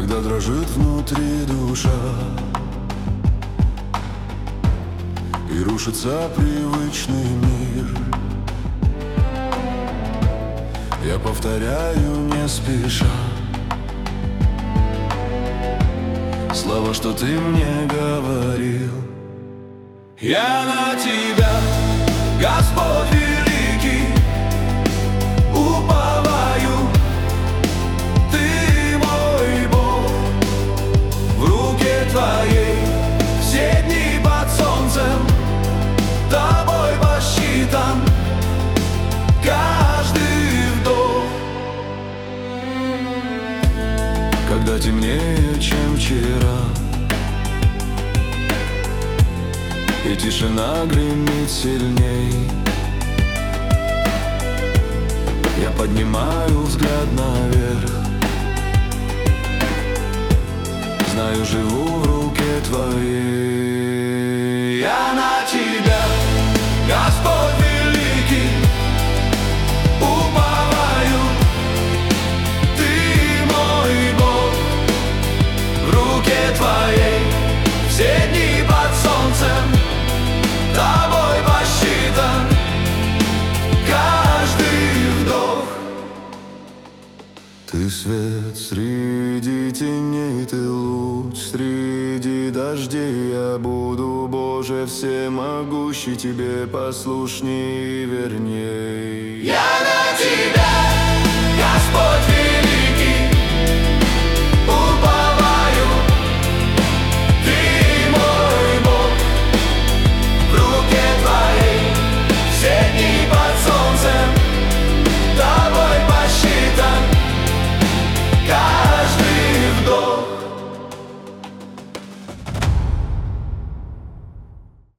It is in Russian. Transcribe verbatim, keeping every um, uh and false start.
когда дрожит внутри душа и рушится привычный мир. Я повторяю не спеша слова, что ты мне говорил. Я на тебя, Господь великий, уповаю. Ты мой Бог, в руке твоей все дни под солнцем, тобой посчитан каждый вдох. Когда темнее, чем вчера, и тишина гремит сильней, я поднимаю взгляд наверх. Знаю, живу в руке твоей. Я на тебя, Господь великий, уповаю. Ты мой Бог, в руке твоей все дни под солнцем, тобой посчитан каждый вдох. Ты свет среди теней, ты луч среди дождей. Я буду, Боже, всемогущий, тебе послушней и верней.